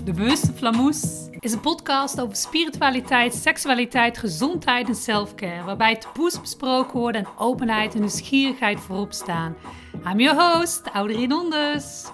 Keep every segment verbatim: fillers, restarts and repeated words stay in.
De Bewuste Flamoes is een podcast over spiritualiteit, seksualiteit, gezondheid en selfcare, waarbij taboes besproken worden en openheid en nieuwsgierigheid voorop staan. I'm your host, Audrey Dondes.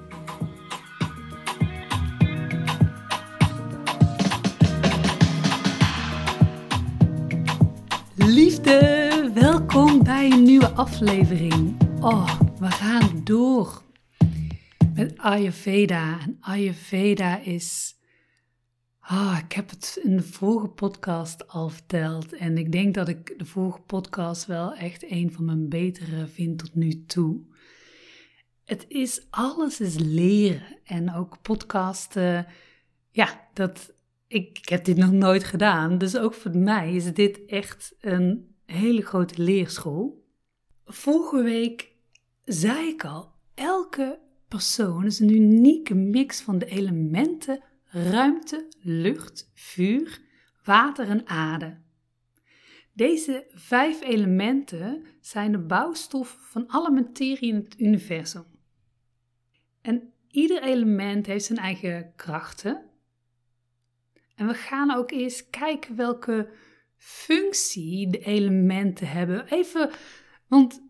Liefde, welkom bij een nieuwe aflevering. Oh, we gaan door met Ayurveda. En Ayurveda is... Oh, ik heb het in de vorige podcast al verteld. En ik denk dat ik de vorige podcast wel echt een van mijn betere vind tot nu toe. Het is, alles is leren. En ook podcasten, ja, dat... Ik, ik heb dit nog nooit gedaan, dus ook voor mij is dit echt een hele grote leerschool. Vorige week zei ik al, elke persoon is een unieke mix van de elementen ruimte, lucht, vuur, water en aarde. Deze vijf elementen zijn de bouwstof van alle materie in het universum. En ieder element heeft zijn eigen krachten. En we gaan ook eerst kijken welke functie de elementen hebben. Even, want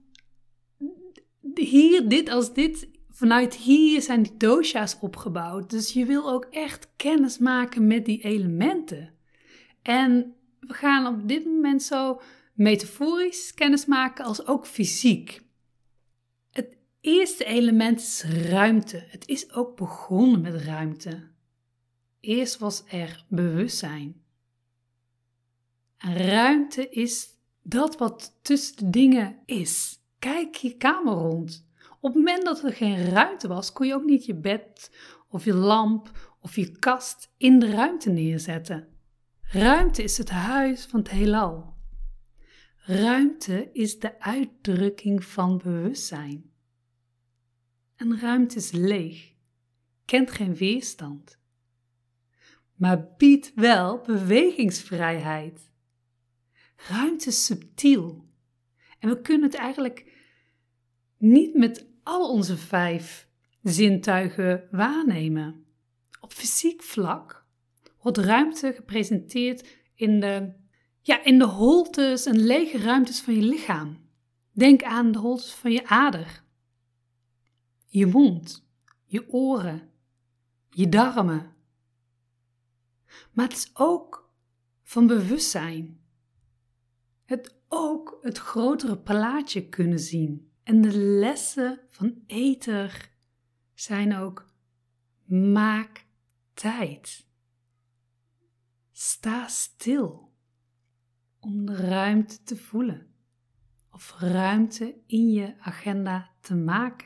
hier, dit als dit, vanuit hier zijn die dosha's opgebouwd. Dus je wil ook echt kennis maken met die elementen. En we gaan op dit moment zo metaforisch kennis maken als ook fysiek. Het eerste element is ruimte. Het is ook begonnen met ruimte. Eerst was er bewustzijn. En ruimte is dat wat tussen de dingen is. Kijk je kamer rond. Op het moment dat er geen ruimte was, kon je ook niet je bed of je lamp of je kast in de ruimte neerzetten. Ruimte is het huis van het heelal. Ruimte is de uitdrukking van bewustzijn. En ruimte is leeg, kent geen weerstand. Maar biedt wel bewegingsvrijheid. Ruimte is subtiel. En we kunnen het eigenlijk niet met al onze vijf zintuigen waarnemen. Op fysiek vlak wordt ruimte gepresenteerd in de, ja, in de holtes en lege ruimtes van je lichaam. Denk aan de holtes van je ader, je mond, je oren, je darmen. Maar het is ook van bewustzijn. Het ook het grotere plaatje kunnen zien. En de lessen van ether zijn ook: maak tijd. Sta stil om de ruimte te voelen. Of ruimte in je agenda te maken.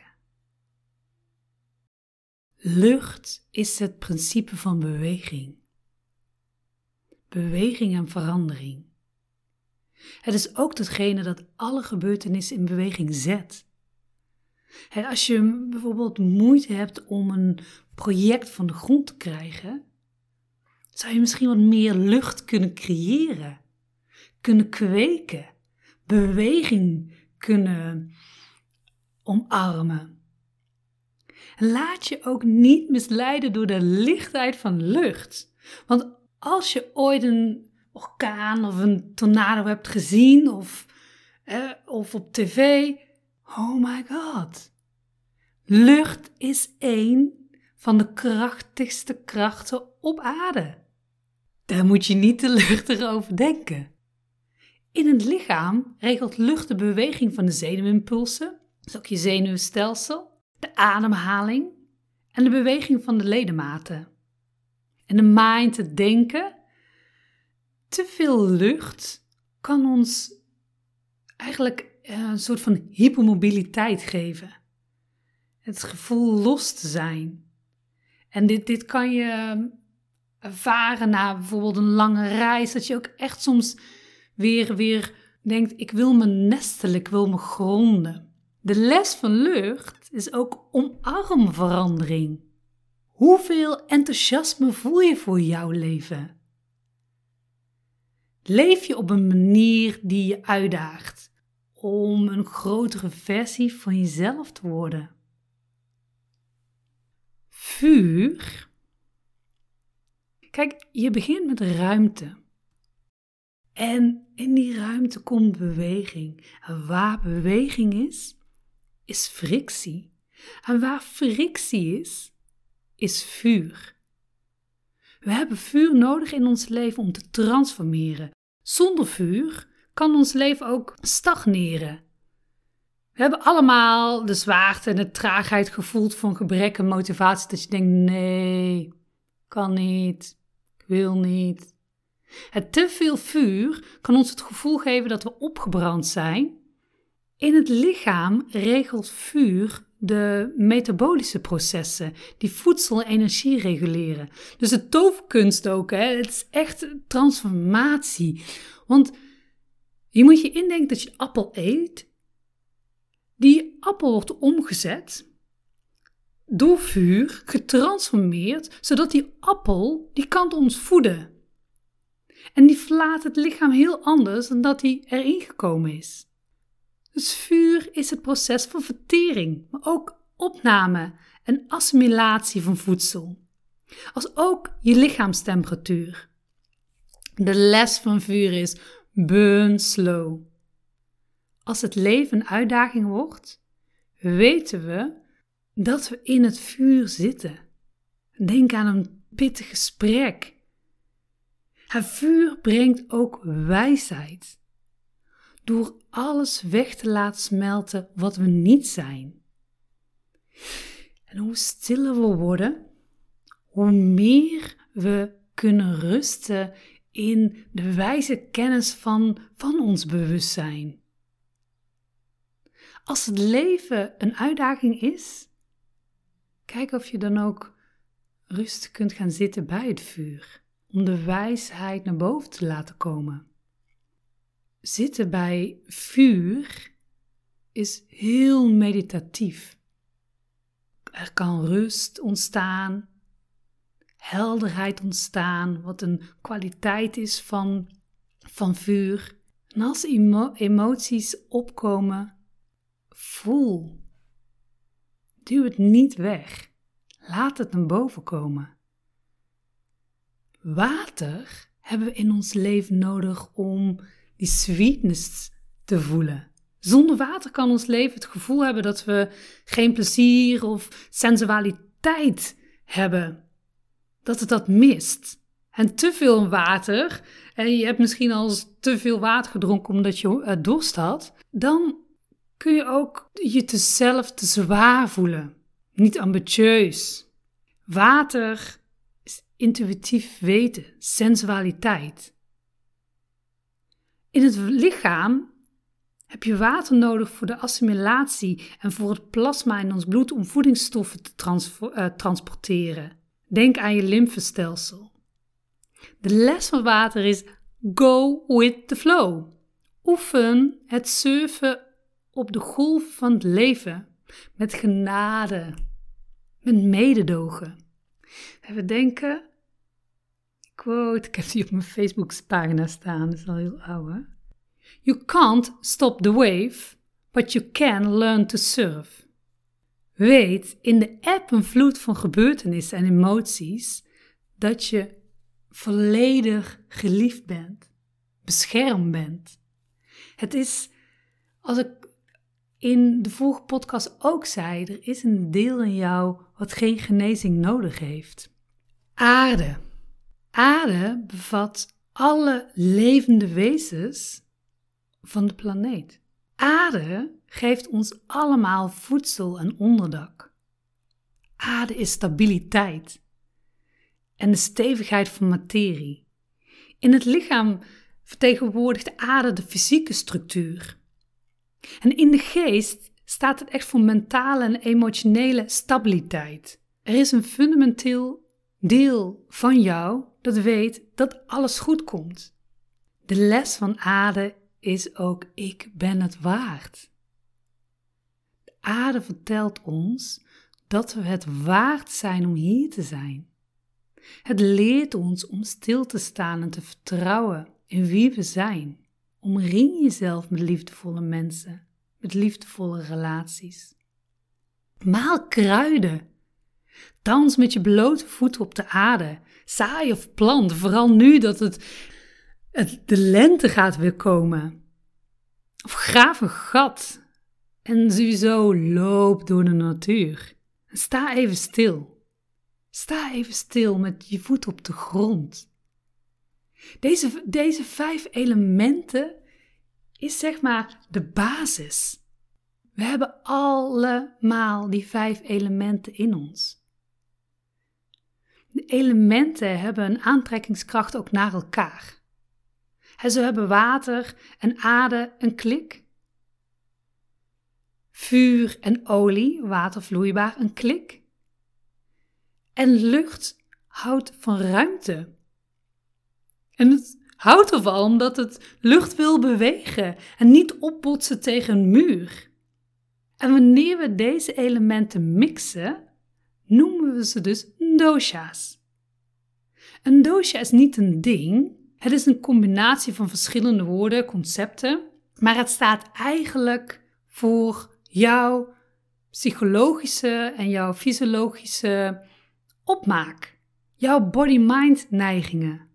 Lucht is het principe van beweging. Beweging en verandering. Het is ook datgene dat alle gebeurtenissen in beweging zet. En als je bijvoorbeeld moeite hebt om een project van de grond te krijgen, zou je misschien wat meer lucht kunnen creëren, kunnen kweken, beweging kunnen omarmen. En laat je ook niet misleiden door de lichtheid van lucht, want als je ooit een orkaan of een tornado hebt gezien of, eh, of op tv, oh my god. Lucht is één van de krachtigste krachten op aarde. Daar moet je niet te luchtig over denken. In het lichaam regelt lucht de beweging van de zenuwimpulsen, dus ook je zenuwstelsel, de ademhaling en de beweging van de ledematen. En de mind, het denken. Te veel lucht kan ons eigenlijk een soort van hypermobiliteit geven. Het gevoel los te zijn. En dit, dit kan je ervaren na bijvoorbeeld een lange reis. Dat je ook echt soms weer, weer denkt, ik wil me nestelen, ik wil me gronden. De les van lucht is ook omarm verandering. Hoeveel enthousiasme voel je voor jouw leven? Leef je op een manier die je uitdaagt om een grotere versie van jezelf te worden? Vuur Kijk, je begint met ruimte. En in die ruimte komt beweging. En waar beweging is, is frictie. En waar frictie is, is vuur. We hebben vuur nodig in ons leven om te transformeren. Zonder vuur kan ons leven ook stagneren. We hebben allemaal de zwaarte en de traagheid gevoeld van gebrek en motivatie. Dat je denkt, nee, kan niet, ik wil niet. Het te veel vuur kan ons het gevoel geven dat we opgebrand zijn. In het lichaam regelt vuur de metabolische processen die voedsel en energie reguleren. Dus de toverkunst ook, hè? Het is echt transformatie. Want je moet je indenken dat je appel eet. Die appel wordt omgezet door vuur, getransformeerd, zodat die appel, die kan ons voeden. En die verlaat het lichaam heel anders dan dat hij erin gekomen is. Dus vuur is het proces van vertering, maar ook opname en assimilatie van voedsel. Als ook je lichaamstemperatuur. De les van vuur is burn slow. Als het leven een uitdaging wordt, weten we dat we in het vuur zitten. Denk aan een pittig gesprek. Het vuur brengt ook wijsheid. Door alles weg te laten smelten wat we niet zijn. En hoe stiller we worden, hoe meer we kunnen rusten in de wijze kennis van, van ons bewustzijn. Als het leven een uitdaging is, kijk of je dan ook rustig kunt gaan zitten bij het vuur, om de wijsheid naar boven te laten komen. Zitten bij vuur is heel meditatief. Er kan rust ontstaan, helderheid ontstaan, wat een kwaliteit is van, van vuur. En als emo- emoties opkomen, voel. Duw het niet weg. Laat het naar boven komen. Water hebben we in ons leven nodig om die sweetness te voelen. Zonder water kan ons leven het gevoel hebben dat we geen plezier of sensualiteit hebben. Dat het dat mist. En te veel water, en je hebt misschien al eens te veel water gedronken omdat je uh, dorst had, dan kun je ook je te zelf te zwaar voelen. Niet ambitieus. Water is intuïtief weten, sensualiteit. In het lichaam heb je water nodig voor de assimilatie en voor het plasma in ons bloed om voedingsstoffen te trans- uh, transporteren. Denk aan je lymfestelsel. De les van water is go with the flow. Oefen het surfen op de golf van het leven met genade, met mededogen. We denken, quote, ik heb die op mijn Facebookpagina staan, dat is al heel oud, hè? You can't stop the wave, but you can learn to surf. Weet in de eb en vloed van gebeurtenissen en emoties dat je volledig geliefd bent, beschermd bent. Het is, als ik in de vorige podcast ook zei, er is een deel in jou wat geen genezing nodig heeft. Aarde. Aarde bevat alle levende wezens van de planeet. Aarde geeft ons allemaal voedsel en onderdak. Aarde is stabiliteit en de stevigheid van materie. In het lichaam vertegenwoordigt aarde de fysieke structuur. En in de geest staat het echt voor mentale en emotionele stabiliteit. Er is een fundamenteel deel van jou dat weet dat alles goed komt. De les van aarde is ook, ik ben het waard. De aarde vertelt ons dat we het waard zijn om hier te zijn. Het leert ons om stil te staan en te vertrouwen in wie we zijn. Omring jezelf met liefdevolle mensen, met liefdevolle relaties. Maal kruiden. Dans met je blote voeten op de aarde. Zaai of plant, vooral nu dat het, het de lente gaat weer komen. Of graaf een gat. En sowieso loop door de natuur. En sta even stil. Sta even stil met je voet op de grond. Deze, deze vijf elementen is zeg maar de basis. We hebben allemaal die vijf elementen in ons. De elementen hebben een aantrekkingskracht ook naar elkaar. En zo hebben water en aarde een klik. Vuur en olie, watervloeibaar, een klik. En lucht houdt van ruimte. En het houdt ervan omdat het lucht wil bewegen en niet opbotsen tegen een muur. En wanneer we deze elementen mixen, noemen we ze dus dosha's. Een dosha is niet een ding, het is een combinatie van verschillende woorden, concepten, maar het staat eigenlijk voor jouw psychologische en jouw fysiologische opmaak, jouw body-mind neigingen,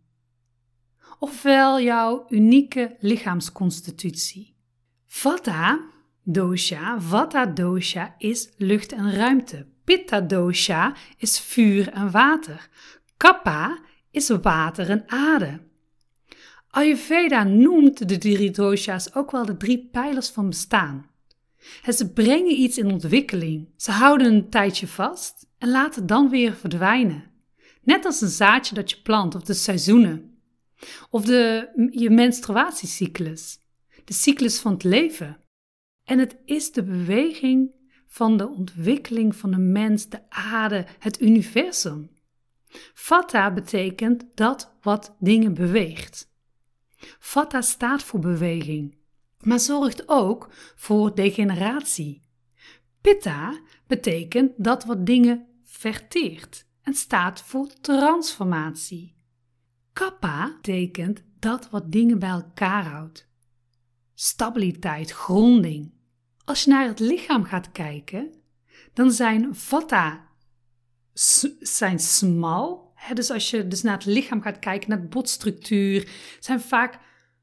ofwel jouw unieke lichaamsconstitutie. Vata dosha, Vata dosha is lucht en ruimte. Pitta dosha is vuur en water. Kapha is water en aarde. Ayurveda noemt de drie dosha's ook wel de drie pijlers van bestaan. En ze brengen iets in ontwikkeling. Ze houden een tijdje vast en laten dan weer verdwijnen. Net als een zaadje dat je plant of de seizoenen. Of de, je menstruatiecyclus. De cyclus van het leven. En het is de beweging van de ontwikkeling van de mens, de aarde, het universum. Vata betekent dat wat dingen beweegt. Vata staat voor beweging, maar zorgt ook voor degeneratie. Pitta betekent dat wat dingen verteert en staat voor transformatie. Kapha betekent dat wat dingen bij elkaar houdt. Stabiliteit, gronding. Als je naar het lichaam gaat kijken, dan zijn Vata s- zijn smal. Hè? Dus als je dus naar het lichaam gaat kijken, naar de botstructuur, zijn vaak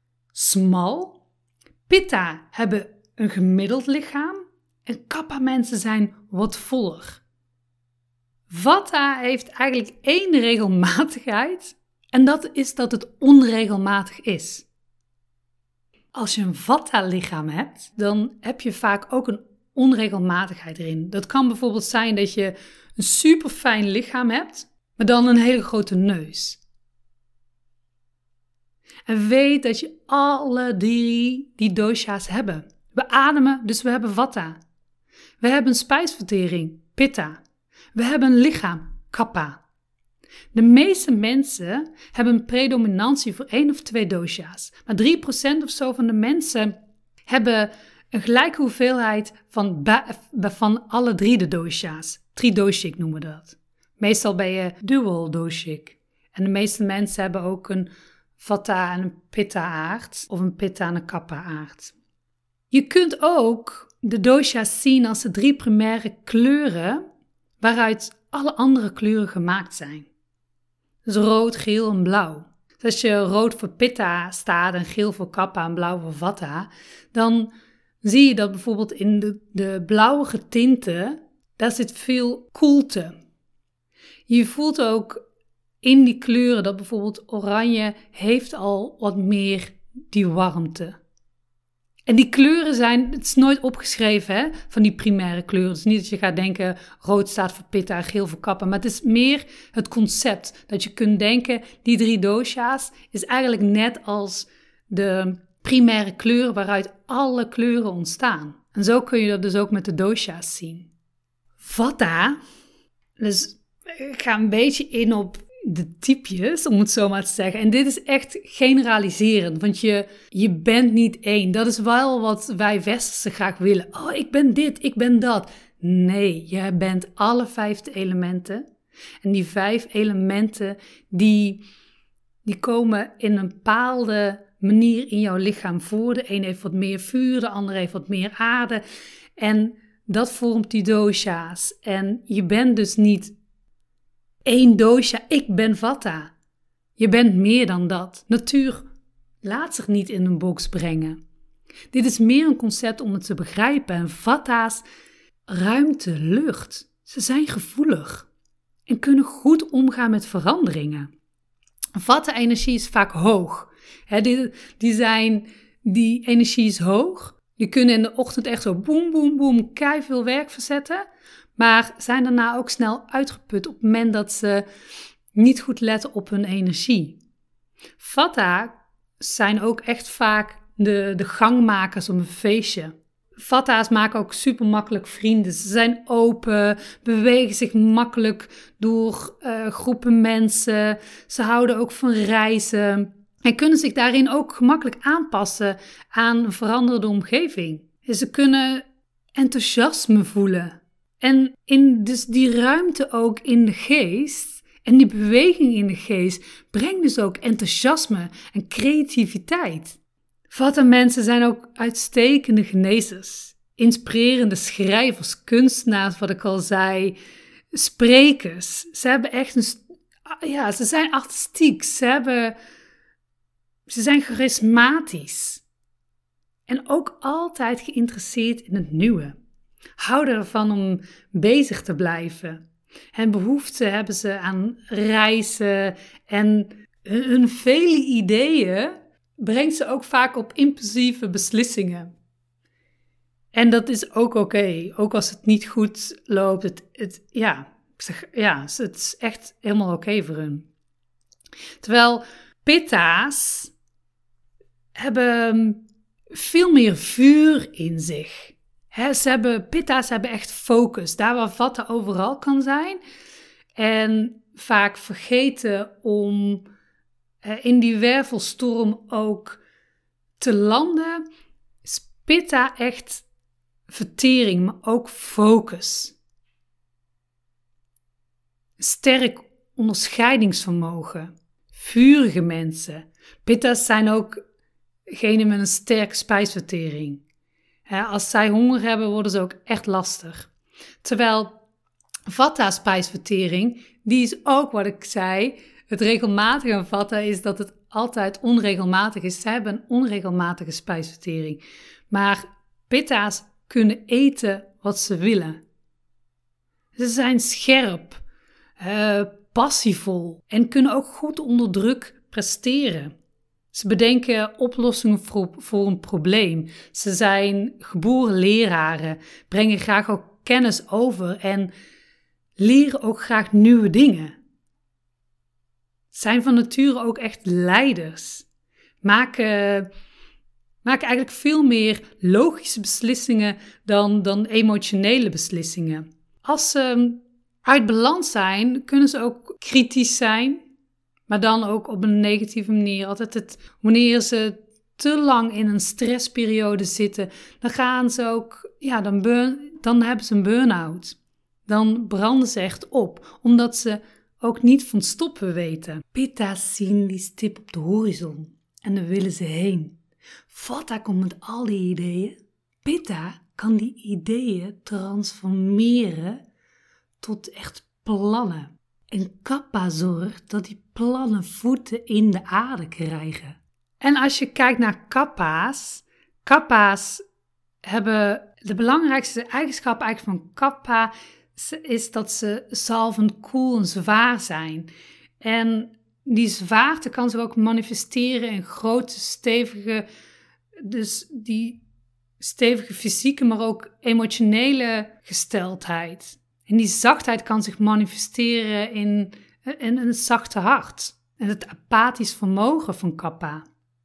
smal. Pitta hebben een gemiddeld lichaam en Kapha mensen zijn wat voller. Vata heeft eigenlijk één regelmatigheid en dat is dat het onregelmatig is. Als je een Vata-lichaam hebt, dan heb je vaak ook een onregelmatigheid erin. Dat kan bijvoorbeeld zijn dat je een super fijn lichaam hebt, maar dan een hele grote neus. En weet dat je alle drie die dosha's hebben. We ademen, dus we hebben Vata. We hebben een spijsvertering, Pitta. We hebben een lichaam, Kapha. De meeste mensen hebben een predominantie voor één of twee dosha's. Maar drie procent of zo van de mensen hebben een gelijke hoeveelheid van, van alle drie de dosha's. Tridoshik noemen we dat. Meestal ben je dual doshik. En de meeste mensen hebben ook een Vata en een Pitta aard of een Pitta en een Kapha aard. Je kunt ook de dosha's zien als de drie primaire kleuren waaruit alle andere kleuren gemaakt zijn. Dus rood, geel en blauw. Dus als je rood voor Pitta staat en geel voor Kapha en blauw voor Vata, dan zie je dat bijvoorbeeld in de, de blauwige tinten, daar zit veel koelte. Je voelt ook in die kleuren dat bijvoorbeeld oranje heeft al wat meer die warmte. En die kleuren zijn, het is nooit opgeschreven hè, van die primaire kleuren. Het is niet dat je gaat denken, rood staat voor Pitta en geel voor Kapha. Maar het is meer het concept dat je kunt denken, die drie dosha's is eigenlijk net als de primaire kleuren waaruit alle kleuren ontstaan. En zo kun je dat dus ook met de dosha's zien. Vata, dus ik ga een beetje in op de typjes, om het zo maar te zeggen. En dit is echt generaliserend, want je, je bent niet één. Dat is wel wat wij Westerse graag willen. Oh, ik ben dit, ik ben dat. Nee, je bent alle vijf elementen. En die vijf elementen, die, die komen in een bepaalde manier in jouw lichaam voor. De een heeft wat meer vuur, de ander heeft wat meer aarde. En dat vormt die dosha's. En je bent dus niet Eén dosha, ik ben Vata. Je bent meer dan dat. Natuur laat zich niet in een box brengen. Dit is meer een concept om het te begrijpen. En Vata's ruimte, lucht. Ze zijn gevoelig en kunnen goed omgaan met veranderingen. Vata-energie is vaak hoog. He, die, die, zijn, die energie is hoog. Die kunnen in de ochtend echt zo boem, boem, boem, keiveel werk verzetten. Maar zijn daarna ook snel uitgeput op het moment dat ze niet goed letten op hun energie. Vata zijn ook echt vaak de, de gangmakers op een feestje. Vata's maken ook super makkelijk vrienden. Ze zijn open, bewegen zich makkelijk door uh, groepen mensen. Ze houden ook van reizen en kunnen zich daarin ook gemakkelijk aanpassen aan een veranderde omgeving. Ze kunnen enthousiasme voelen. En in dus die ruimte ook in de geest en die beweging in de geest brengt dus ook enthousiasme en creativiteit. Vata-mensen zijn ook uitstekende genezers, inspirerende schrijvers, kunstenaars, wat ik al zei, sprekers. Ze hebben echt een, ja, ze zijn artistiek, ze hebben, ze zijn charismatisch en ook altijd geïnteresseerd in het nieuwe. Houden ervan om bezig te blijven. En behoefte hebben ze aan reizen en hun vele ideeën brengt ze ook vaak op impulsieve beslissingen. En dat is ook oké, okay, ook als het niet goed loopt. Het, het, ja, ik zeg, ja, het is echt helemaal oké okay voor hun. Terwijl Pitta's hebben veel meer vuur in zich. He, ze hebben, Pitta's hebben echt focus, daar waar Vata overal kan zijn. En vaak vergeten om uh, in die wervelstorm ook te landen. Is Pitta echt vertering, maar ook focus. Sterk onderscheidingsvermogen. Vurige mensen. Pitta's zijn ook degenen met een sterke spijsvertering. He, als zij honger hebben, worden ze ook echt lastig. Terwijl Vata spijsvertering, die is ook wat ik zei. Het regelmatige aan Vata is dat het altijd onregelmatig is. Zij hebben een onregelmatige spijsvertering. Maar Pitta's kunnen eten wat ze willen. Ze zijn scherp, uh, passievol en kunnen ook goed onder druk presteren. Ze bedenken oplossingen voor, voor een probleem. Ze zijn geboren leraren, brengen graag ook kennis over en leren ook graag nieuwe dingen. Zijn van nature ook echt leiders. Maken, maken eigenlijk veel meer logische beslissingen dan, dan emotionele beslissingen. Als ze uit balans zijn, kunnen ze ook kritisch zijn. Maar dan ook op een negatieve manier. Altijd het, wanneer ze te lang in een stressperiode zitten, dan gaan ze ook, ja, dan, burn, dan hebben ze een burn-out. Dan branden ze echt op, omdat ze ook niet van stoppen weten. Pitta's zien die stip op de horizon en daar willen ze heen. Vata komt met al die ideeën. Pitta kan die ideeën transformeren tot echt plannen. En Kappa zorgt dat die plannen voeten in de aarde krijgen. En als je kijkt naar Kappa's, Kappa's hebben de belangrijkste eigenschap eigenlijk van Kappa is dat ze zalvend, koel en zwaar zijn. En die zwaarte kan zich ook manifesteren in grote, stevige, dus die stevige fysieke, maar ook emotionele gesteldheid. En die zachtheid kan zich manifesteren in, in een zachte hart. En het apathisch vermogen van Kappa.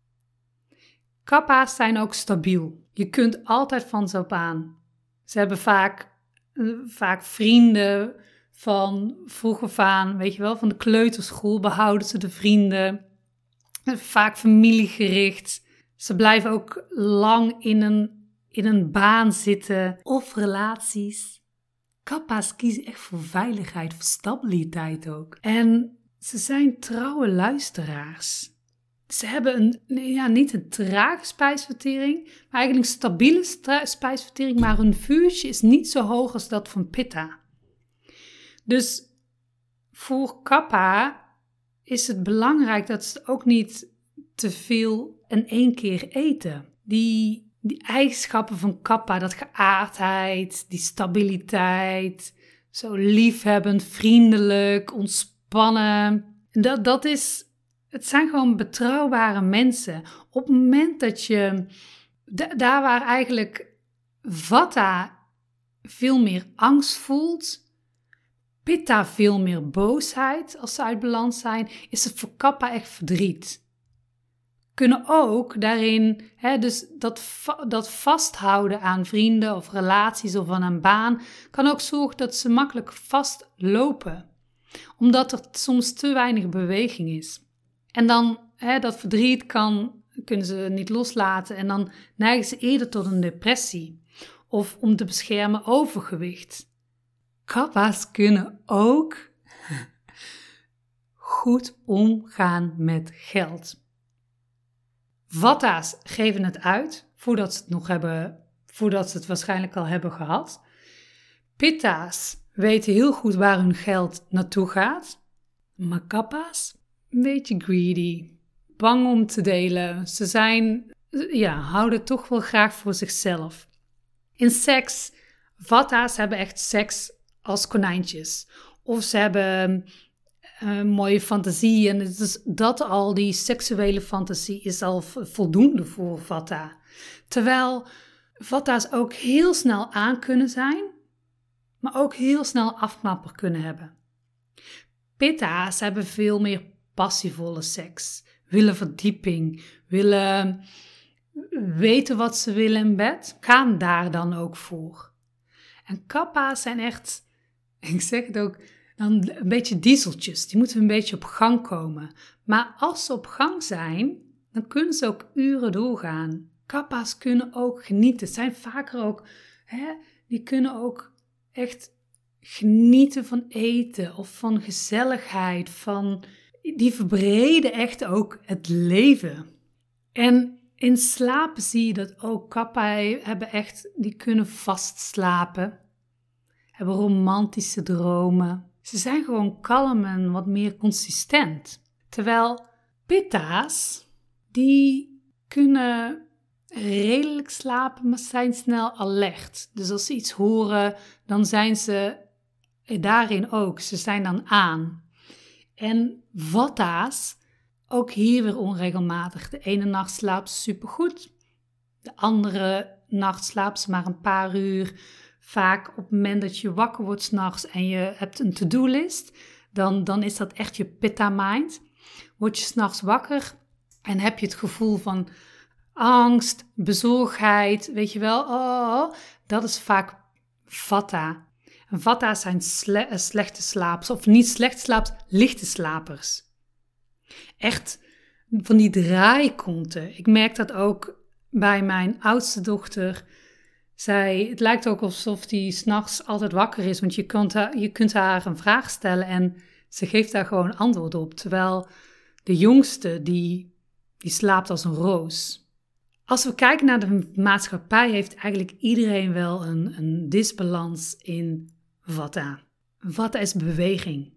Kappa's zijn ook stabiel. Je kunt altijd van ze op aan. Ze hebben vaak, vaak vrienden van vroeg af aan, weet je wel, van de kleuterschool behouden ze de vrienden. Vaak familiegericht. Ze blijven ook lang in een, in een baan zitten of relaties. Kappa's kiezen echt voor veiligheid, voor stabiliteit ook. En ze zijn trouwe luisteraars. Ze hebben een, ja, niet een trage spijsvertering, maar eigenlijk een stabiele stra- spijsvertering, maar hun vuurtje is niet zo hoog als dat van Pitta. Dus voor kappa is het belangrijk dat ze ook niet te veel in één keer eten. Die, die eigenschappen van kappa, dat geaardheid, die stabiliteit, zo liefhebbend, vriendelijk, ontspannen. Dat, dat is, het zijn gewoon betrouwbare mensen. Op het moment dat je, d- daar waar eigenlijk vata veel meer angst voelt, pitta veel meer boosheid als ze uit balans zijn, is het voor kappa echt verdriet. Kunnen ook daarin, hè, dus dat, va- dat vasthouden aan vrienden of relaties of aan een baan, kan ook zorgen dat ze makkelijk vastlopen. Omdat er soms te weinig beweging is. En dan, hè, dat verdriet kan, kunnen ze niet loslaten en dan neigen ze eerder tot een depressie. Of om te beschermen overgewicht. Kappa's kunnen ook goed omgaan met geld. Vatta's geven het uit voordat ze het nog hebben, voordat ze het waarschijnlijk al hebben gehad. Pitta's weten heel goed waar hun geld naartoe gaat. Maar kappa's, een beetje greedy, bang om te delen. Ze zijn, ja, houden toch wel graag voor zichzelf. In seks, vatta's hebben echt seks als konijntjes. Of ze hebben een mooie fantasie. En dus dat al, die seksuele fantasie, is al voldoende voor vata. Terwijl vatta's ook heel snel aan kunnen zijn, maar ook heel snel afknapper kunnen hebben. Pitta's hebben veel meer passievolle seks. Willen verdieping, willen weten wat ze willen in bed, gaan daar dan ook voor. En kappa's zijn echt, ik zeg het ook, dan een beetje dieseltjes. Die moeten een beetje op gang komen. Maar als ze op gang zijn, dan kunnen ze ook uren doorgaan. Kappa's kunnen ook genieten. Het zijn vaker ook, hè, die kunnen ook echt genieten van eten of van gezelligheid. Van, die verbreden echt ook het leven. En in slapen zie je dat ook. Kappa hebben echt, die kunnen vastslapen. Hebben romantische dromen. Ze zijn gewoon kalm en wat meer consistent. Terwijl pitta's, die kunnen redelijk slapen, maar zijn snel alert. Dus als ze iets horen, dan zijn ze daarin ook. Ze zijn dan aan. En vatta's, ook hier weer onregelmatig. De ene nacht slaapt ze supergoed. De andere nacht slaapt ze maar een paar uur. Vaak op het moment dat je wakker wordt 's nachts en je hebt een to-do-list, dan, dan is dat echt je pitta-mind. Word je 's nachts wakker en heb je het gevoel van angst, bezorgdheid, weet je wel, oh, dat is vaak vata. En vata's zijn sle- slechte slapers, of niet slechte slapers, lichte slapers. Echt van die draaikonten. Ik merk dat ook bij mijn oudste dochter. Zij, het lijkt ook alsof die 's nachts altijd wakker is, want je kunt, haar, je kunt haar een vraag stellen en ze geeft daar gewoon antwoord op. Terwijl de jongste, die, die slaapt als een roos. Als we kijken naar de maatschappij, heeft eigenlijk iedereen wel een, een disbalans in vata. Vata is beweging.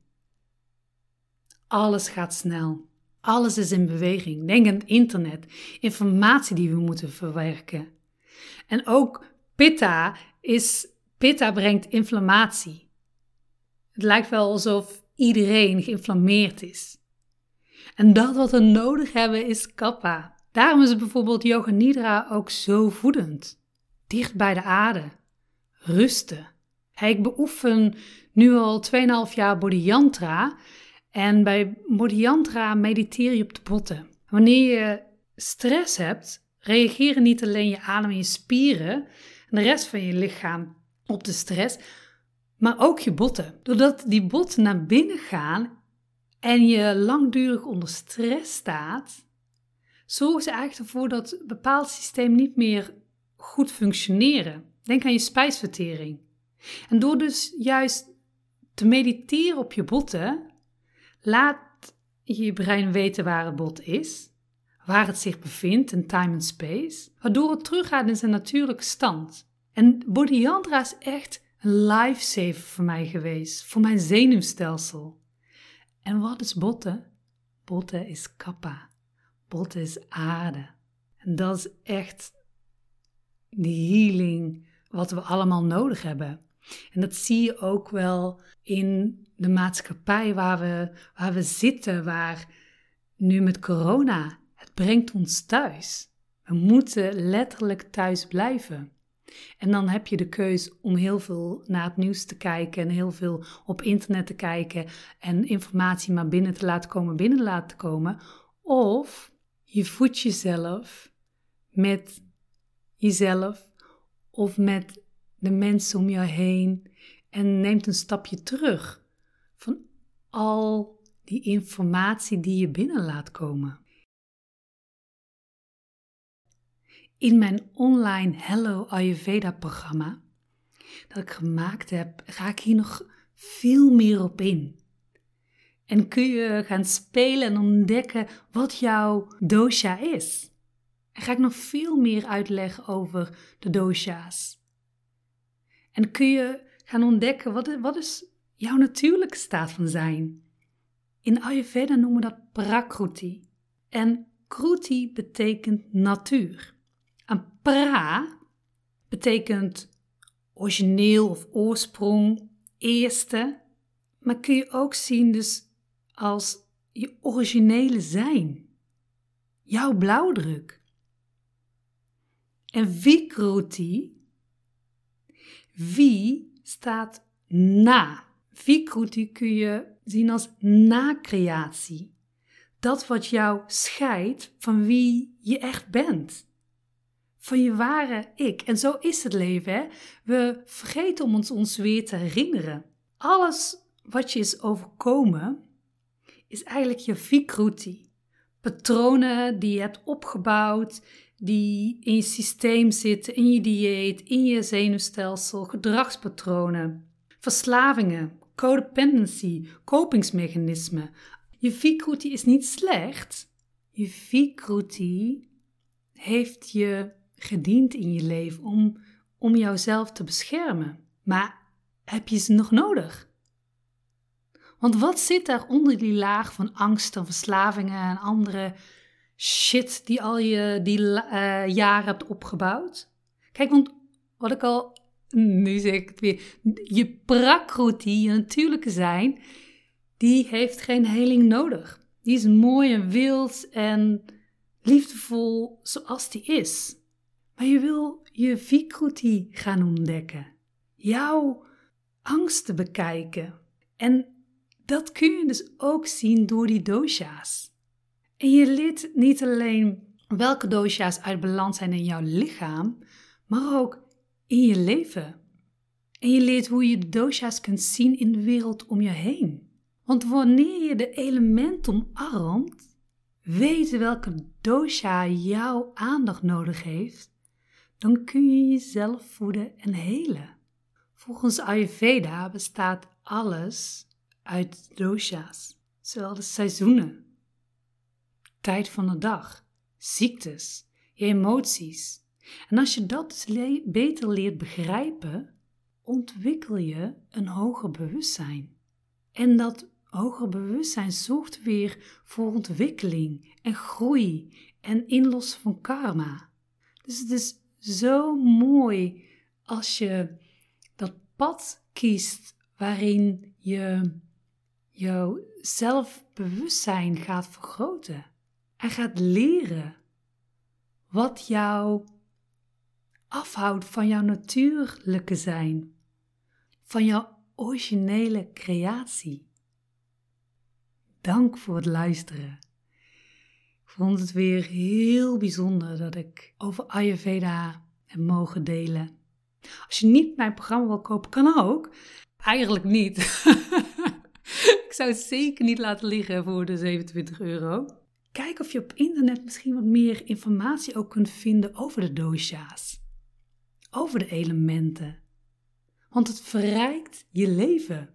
Alles gaat snel. Alles is in beweging. Denk aan het internet. Informatie die we moeten verwerken. En ook pitta, is, pitta brengt inflammatie. Het lijkt wel alsof iedereen geïnflammeerd is. En dat wat we nodig hebben is kappa. Daarom is bijvoorbeeld yoga nidra ook zo voedend. Dicht bij de aarde. Rusten. Hey, ik beoefen nu al twee komma vijf jaar bodhiyantra. En bij bodhiyantra mediteer je op de botten. Wanneer je stress hebt, reageren niet alleen je adem en je spieren en de rest van je lichaam op de stress, maar ook je botten. Doordat die botten naar binnen gaan en je langdurig onder stress staat, zorgen ze eigenlijk ervoor dat een bepaald systeem niet meer goed functioneren. Denk aan je spijsvertering. En door dus juist te mediteren op je botten, laat je je brein weten waar het bot is, waar het zich bevindt in time en space, waardoor het teruggaat in zijn natuurlijke stand. En bodhiyantra is echt een lifesaver voor mij geweest, voor mijn zenuwstelsel. En wat is botte? Botte is kappa. Botte is aarde. En dat is echt die healing wat we allemaal nodig hebben. En dat zie je ook wel in de maatschappij waar we, waar we zitten, waar nu met corona, het brengt ons thuis. We moeten letterlijk thuis blijven. En dan heb je de keus om heel veel naar het nieuws te kijken en heel veel op internet te kijken en informatie maar binnen te laten komen, binnen te laten komen. Of je voedt jezelf met jezelf of met de mensen om jou heen en neemt een stapje terug van al die informatie die je binnen laat komen. In mijn online Hello Ayurveda programma dat ik gemaakt heb, ga ik hier nog veel meer op in. En kun je gaan spelen en ontdekken wat jouw dosha is. En ga ik nog veel meer uitleggen over de dosha's. En kun je gaan ontdekken wat, wat is jouw natuurlijke staat van zijn. In Ayurveda noemen we dat Prakruti. En Kruti betekent natuur. En pra betekent origineel of oorsprong, eerste. Maar kun je ook zien dus als je originele zijn. Jouw blauwdruk. En Vikruti, wie staat na. Vikruti kun je zien als na-creatie. Dat wat jou scheidt van wie je echt bent. Van je ware ik. En zo is het leven, hè? We vergeten om ons, ons weer te herinneren. Alles wat je is overkomen, is eigenlijk je Vikruti. Patronen die je hebt opgebouwd, die in je systeem zitten, in je dieet, in je zenuwstelsel, gedragspatronen, verslavingen, codependency, kopingsmechanismen. Je Vikruti is niet slecht. Je Vikruti heeft je gediend in je leven om, om jouzelf te beschermen. Maar heb je ze nog nodig? Want wat zit daar onder die laag van angst en verslavingen en andere shit die al je die uh, jaren hebt opgebouwd? Kijk, want wat ik al, nu zeg ik het weer, je Prakruti, je natuurlijke zijn, die heeft geen heling nodig. Die is mooi en wild en liefdevol zoals die is. Maar je wil je Vikruti gaan ontdekken. Jouw angsten bekijken. En dat kun je dus ook zien door die dosha's. En je leert niet alleen welke dosha's uit balans zijn in jouw lichaam, maar ook in je leven. En je leert hoe je de dosha's kunt zien in de wereld om je heen. Want wanneer je de elementen omarmt, weet welke dosha jouw aandacht nodig heeft, dan kun je jezelf voeden en helen. Volgens Ayurveda bestaat alles uit dosha's, zowel de seizoenen, tijd van de dag, ziektes, je emoties. En als je dat dus le- beter leert begrijpen, ontwikkel je een hoger bewustzijn. En dat hoger bewustzijn zorgt weer voor ontwikkeling en groei en inlossen van karma. Dus het is zo mooi als je dat pad kiest waarin je jouw zelfbewustzijn gaat vergroten en gaat leren wat jou afhoudt van jouw natuurlijke zijn, van jouw originele creatie. Dank voor het luisteren. Ik vond het weer heel bijzonder dat ik over Ayurveda heb mogen delen. Als je niet mijn programma wil kopen, kan ook. Eigenlijk niet. Ik zou het zeker niet laten liggen voor de zevenentwintig euro. Kijk of je op internet misschien wat meer informatie ook kunt vinden over de dosha's. Over de elementen. Want het verrijkt je leven.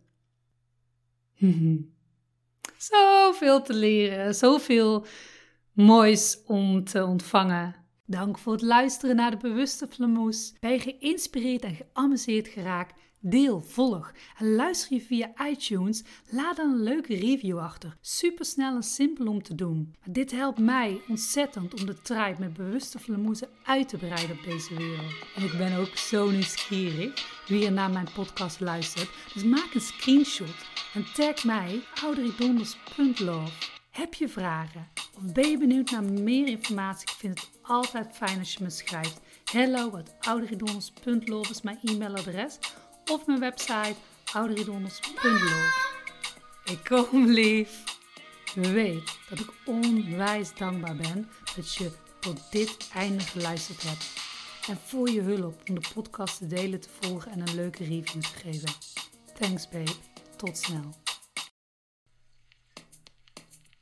Zoveel te leren, zoveel moois om te ontvangen. Dank voor het luisteren naar de Bewuste Flamoes. Ben je geïnspireerd en geamuseerd geraakt? Deel, volg en luister je via iTunes, laat dan een leuke review achter. Super snel en simpel om te doen. Maar dit helpt mij ontzettend om de tribe met bewuste flamoezen uit te breiden op deze wereld. En ik ben ook zo nieuwsgierig wie er naar mijn podcast luistert. Dus maak een screenshot en tag mij audriedonders punt love. Heb je vragen of ben je benieuwd naar meer informatie? Ik vind het altijd fijn als je me schrijft. hello at audriedonders punt love is mijn e-mailadres. Of mijn website audriedonders punt love. Ik kom lief. Weet dat ik onwijs dankbaar ben dat je tot dit einde geluisterd hebt. En voor je hulp om de podcast te delen, te volgen en een leuke review te geven. Thanks babe. Tot snel.